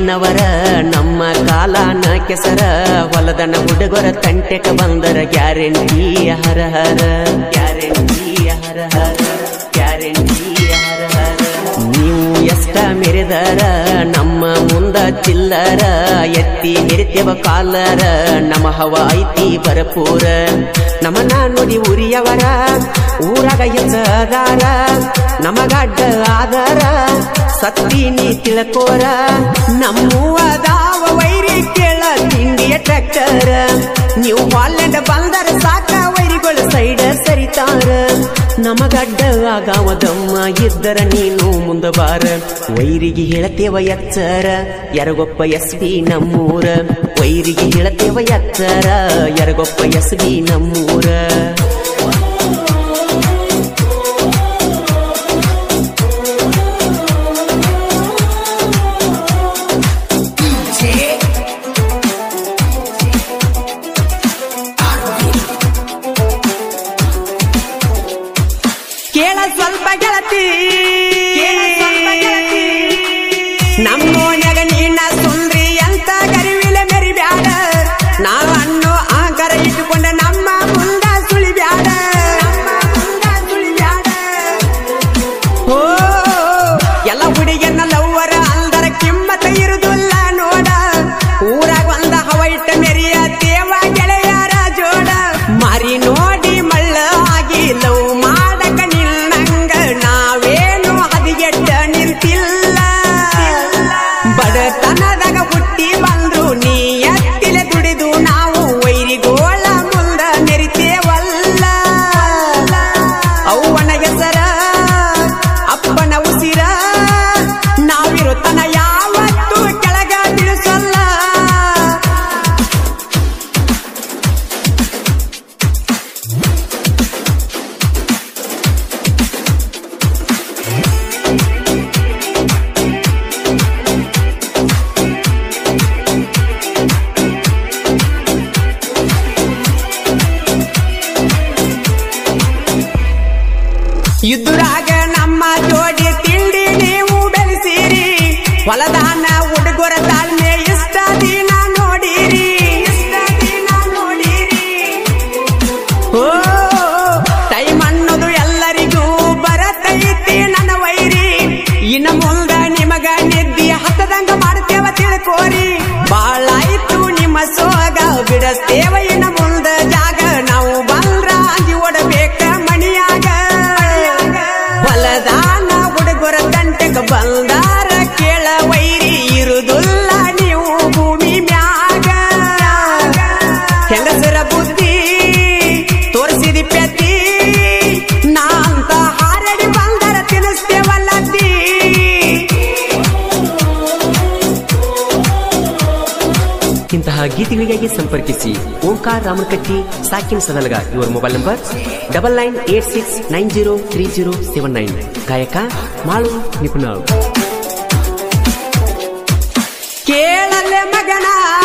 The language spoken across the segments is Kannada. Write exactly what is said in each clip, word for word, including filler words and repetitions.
ಊರಿನವರ ನಮ್ಮ ಕಾಲಾನ ಕೆಸರ ಹೊಲದನ ಹುಡುಗರ ತಂಟೆಕ ಬಂದರ ಗ್ಯಾರಂಟಿ ಹರ ಹರ ಗ್ಯಾರಂಟಿ ಹರ ಹರ ಗ್ಯಾರಂಟಿ ಹರ ಹರ ನೀವು ಎಷ್ಟ ಮೆರೆದರ ನಮ್ಮ ಮುಂದ ಚಿಲ್ಲರ ಎತ್ತಿ ನಿರಿತೆವ ಕಾಲರ ನಮ್ಮ ಹವ ಐತಿ ಭರಪೂರ ನಮನ ನೋಡಿ ಉರಿಯವರ ಊರಾಗ ಎಚ್ಚದಾರ ನಮಗಡ್ಡ ಆಧಾರ ಸತ್ತಿ ನೀ ತಿಳ್ಕೋರ ನಮ್ಮದಾವ ವೈರಿ ಕೇಳ ತಿಂಡಿಯ ಟ್ರ್ಯಾಕ್ಟರ್ ನೀವು ಹಾಲೆಂಡ್ ಬಂದರ ಸಾಕ ವೈರಿಗಳು ಸೈಡ ಸರಿತಾರ ನಮಗಡ್ಡ ಆಗಾವದಮ್ಮ ಇದ್ದರ ನೀನು ಮುಂದ ಬಾರ ವೈರಿಗೆ ಹೇಳತೇವ ಎಚ್ಚರ ಎರಗೊಪ್ಪ ಎಸ್ ಬಿ ನಮ್ಮೂರ ವೈರಿಗೆ ಹೇಳತೇವ ಎಚ್ಚರ ಎರಗೊಪ್ಪ ಎಸ್ ಬಿ ನಮ್ಮೂರ ಕೇಳ ಸ್ವಲ್ಪ ಗೆಳತಿ ನಮ್ಮೋನ್ಯಾಗ ನೀನ ಸುಂದ್ರಿ ಅಂತ ಗರಿವಿಲೆ ಮೆರಿ ಬ್ಯಾಡ ನಾವು ಅನ್ನೋ ಆಕಾರ ಇಟ್ಟುಕೊಂಡ ನಮ್ಮ ಮುಂದ ಸುಳಿ ಬ್ಯಾಡ ಸುಳಿ ಬ್ಯಾಡ ಓ ಎಲ್ಲ ಹುಡುಗಿಯನ್ನ ಲವ್ವರ ಅಂದರ ಕಿಮ್ಮತ್ತ ಇರುದಿಲ್ಲ ನೋಡ ಊರಾಗ ಒಂದ ಹವ ಇಟ್ಟ ಮೆರಿಯ ದೇವ ಗೆಳೆಯರ ಜೋಡ ಮಾರಿ ನೋಡಿ ಮಳ್ಳ ಆಗಿ ಲವ್ ಮಾಡಕ ನಿನ್ನಂಗ ನಾವೇನು ಹದಿಗೆಟ್ಟ ನಿಂತಿಲ್ಲ ಬಡತನದಾಗ ಹುಟ್ಟಿ ಬಂದ್ರು ನೀ ಎತ್ತಿಲೆ ದುಡಿದು ನಾವು ವೈರಿಗೋಳ ಮುಂದ ಮೆರಿತೇವಲ್ಲ ಅವ್ವನ ಹೆಸರ ಅಪ್ಪನ ಉಸಿರ ನಾವಿರುತ್ತನ ಯಾವತ್ತೂ ಕೆಳಗ ಬೀಳಿಸಲ್ಲ ಇದ್ದುರಾಗ ನಮ್ಮ ಜೋಡಿ ತಿಂಡಿ ನೀವು ಬೆಳೆಸಿರಿ ಹೊಲದಾನ ಹುಡುಗರ ತಾಳ್ಮೆ ಇಷ್ಟ ದಿನ ನೋಡಿರಿ ಇಷ್ಟ ದಿನ ನೋಡಿರಿ ಓ ಟೈಮ್ ಅನ್ನೋದು ಎಲ್ಲರಿಗೂ ಬರತೈತಿ ನನ್ನ ವೈರಿ ಇನ್ನು ಮುಂದ ನಿಮಗ ನಿದ್ದಿ ಹತ್ತದಂಗ ಮಾಡ್ತೇವ ತಿಳ್ಕೋರಿ ಬಾಳಾಯ್ತು ನಿಮ್ಮ ಸೋಗ ಬಿಡಸ್ತೇವ ಇನ್ನು ಮುಂದ ಜಾಗ ನಾವು ಬಂದ್ರ ಅಂಜಿ ಓಡಬೇಕ ಮಣಿಯಾಗ ಹೊಲದಾನ ಹುಡುಗರ ತಂಟೆಗ ಬಂದಾರ ಕೇಳ ವೈರಿ ಇರುದಿಲ್ಲ ನೀವು ಭೂಮಿ ಮ್ಯಾಗ ಹೆಂಗಸರ ಬುದ್ಧಿ ತೋರಿಸಿದಿ ಪ್ಯತಿ ನಾ ಅಂತ ಹಾರಡಿ ಬಂದರ ತಿನ್ನಿಸ್ತೇವಲ್ಲದ್ದಿ ಇಂತಹ ಗೀತೆಗಳಿಗಾಗಿ ಸಂಪರ್ಕಿಸಿ ಓಂಕಾರ ರಾಮನಕಟ್ಟಿ ಸಾಕಿನ್ ಸದಲಗ ಇವರ mobile number double nine eight six nine zero three zero seven nine ಗಾಯಕ ಮಾಳು ನಿಪುಣಾಳು ಕೇಳಲೆ ಮಗನ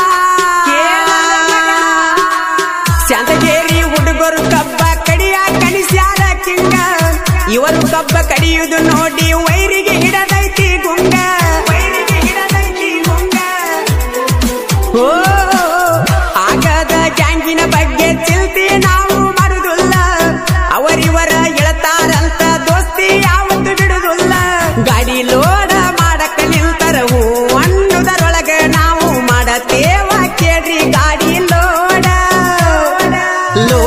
ಶಾಂತಗೇರಿ ಹುಡುಗರು ಕಬ್ಬ ಕಡಿಯ ಕಣಿಸ್ಯಾರ ಕಿಂಗ ಇವರು ಕಬ್ಬ ಕಡಿಯುವುದು ನೋಡಿ ವೈರಿಗೆ ಹಿಡದೈತಿ ಗುಂಗ ವೈರಿಗೆ ಹಿಡದೈತಿ ಗುಂಗ ಓ ಆಗದ ಗ್ಯಾಂಗಿನ ಬಗ್ಗೆ ಚಿಂತೆ ನಾವು ಮಾಡುದಿಲ್ಲ ಅವರಿವರ ಎಳತಾರಂತ ದೋಸ್ತಿ ಯಾವತ್ತು ಬಿಡುದಿಲ್ಲ ಗಾಡಿ ಲೋಡ ಮಾಡಕ ನಿಲ್ತರ ಹೂ ಅನ್ನುದರೊಳಗ ನಾವು ಮಾಡತೇವ ಕೇಳ್ರಿ ಗಾಡಿ ಲೋಡ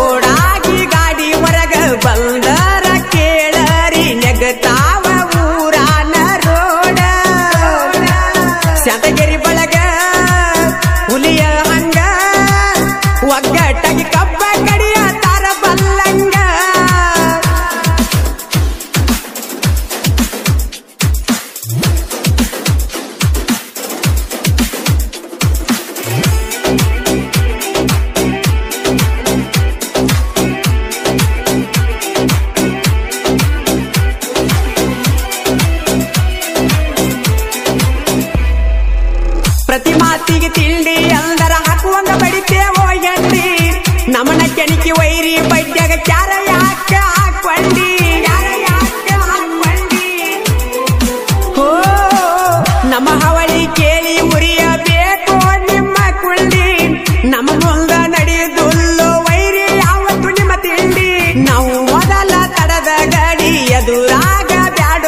ಲೋಡಾಗಿ ಗಾಡಿ ಹೊರಗ ಬಂದರ ಕೇಳರಿ ನೆಗತಾವ ಊರ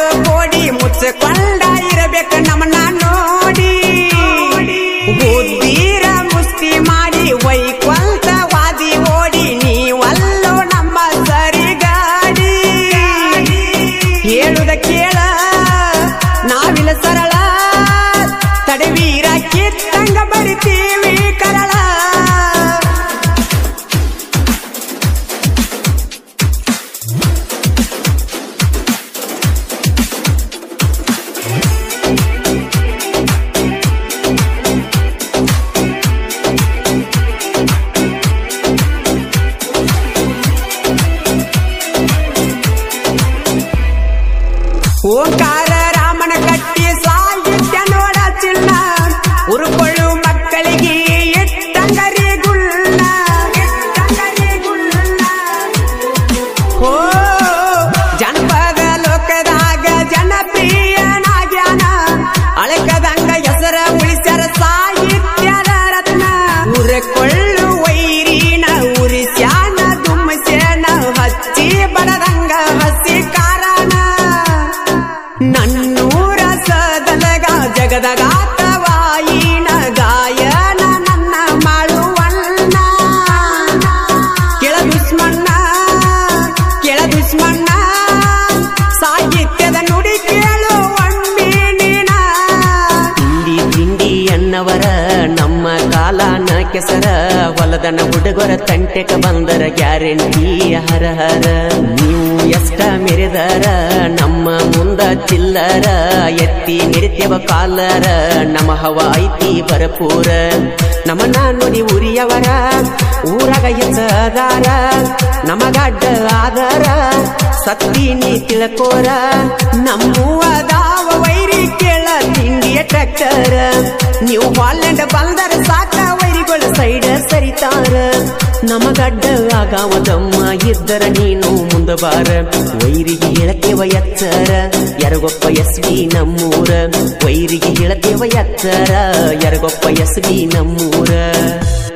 ಕೋಡಿ ಮುಚ್ಚಿಕೊಂಡ ಇರಬೇಕು ನಮ್ಮನ್ನ ನೋಡಿ ಬುದ್ಧೀರ ಮುಸ್ತಿ ಮಾಡಿ ವೈಕೊಲ್ತ ವಾದಿ ಓಡಿ ನೀವಲ್ಲೋ ನಮ್ಮ ಸರಿಗಾಡಿ ಹೇಳುದ ಕೇಳ ನಾವಿಲ್ಲ ಸರಳ ತಡವೀರ ಕಿತ್ತಂಗ ಬರಿತೀವಿ ಕರಳ ಓಂಕಾರ ರಾಮನ ಕಟ್ಟಿ ಸಾಹಿತ್ಯ ನೋಡ ಚಿನ್ನ ಉರುಕೊಳ್ಳು ಮಕ್ಕಳಿಗೆ ಎಟ್ಟಂಗರಿ ಗುಳ್ಳ ಎಟ್ಟಂಗರಿ ಗುಳ್ಳ ಓ ಜನಪದ ಲೋಕದಾಗ ಜನಪ್ರಿಯನಾಗ್ಯಾನ ಅಳಕದಂಗ ಹೆಸರ ಉಳಿಸ್ಯಾರ ಸಾಹಿತ್ಯದ ರತ್ನ ಉರಕೊಳ್ಳು ವೈರಿನ ಉರಿಸ್ಯಾನ ದುಮ್ಮಸ್ಯಾನ ಹಚ್ಚಿ ಬಡದಂಗ ಹಸಿ ಕಾರಣ ನನ್ನೂರ ಸದಲಗ ಜಗದಗಾತವಾಯಿನ ಗಾಯನ ನನ್ನ ಮಾಡುವಣ್ಣ ಕೆಳ ದುಶ್ಮಣ್ಣ ಕೆಳ ದುಶ್ಮಣ್ಣ ಸಾಹಿತ್ಯದ ನುಡಿ ಕೇಳು ಒಮ್ಮೆ ನೀನ ತಿಂಡಿ ತಿಂಡಿ ಅನ್ನವರ ನಮ್ಮ ಕಾಲನ ಕೆಸರ ಹೊಲದನ ಹುಡುಗರ ತಂಟೆಕ ಬಂದರ ಗ್ಯಾರಂಟಿ ಹರ ಹರ ನೀವು ಎಷ್ಟ ಮೆರೆದರ ನಮ್ಮ ಮುಂದ ಚಿಲ್ಲರ ಎತ್ತಿ ನಿರಿತ್ಯವ ಕಾಲರ ನಮ್ಮ ಹವ ಐತಿ ಭರಪೂರ ನಮನ ನೋಡಿ ಉರಿಯವರ ಊರಾಗ ಎಚ್ಚದಾರ ನಮಗಡ್ಡ ಆಧಾರ ಸತ್ತೀನಿ ತಿಳ್ಕೋರ ನಮ್ಮುವದಾವ ವೈರಿ ಕೇಳ ತಿಂಡಿಯ ಟ್ರ್ಯಾಕ್ಟರ್ ನೀವು ಹಾಲೆಂಡ್ ಬಂದರ ಸಾಕ ವೈರಿಗಳ ಸೈಡ್ ಸರಿತಾರ ನಮಗಡ್ಡ ಆಗಾವದಮ್ಮ ಇದ್ದರ ನೀನು ಮುಂದ ಬಾರ ವೈರಿಗೆ ಹೇಳತೇವ ಎಚ್ಚರ ಎರಗೊಪ್ಪ ಎಸ್ವಿ ನಮ್ಮೂರ ವೈರಿಗೆ ಹೇಳತೇವ ಎಚ್ಚರ ಎರಗೊಪ್ಪ ಎಸ್ವಿ ನಮ್ಮೂರ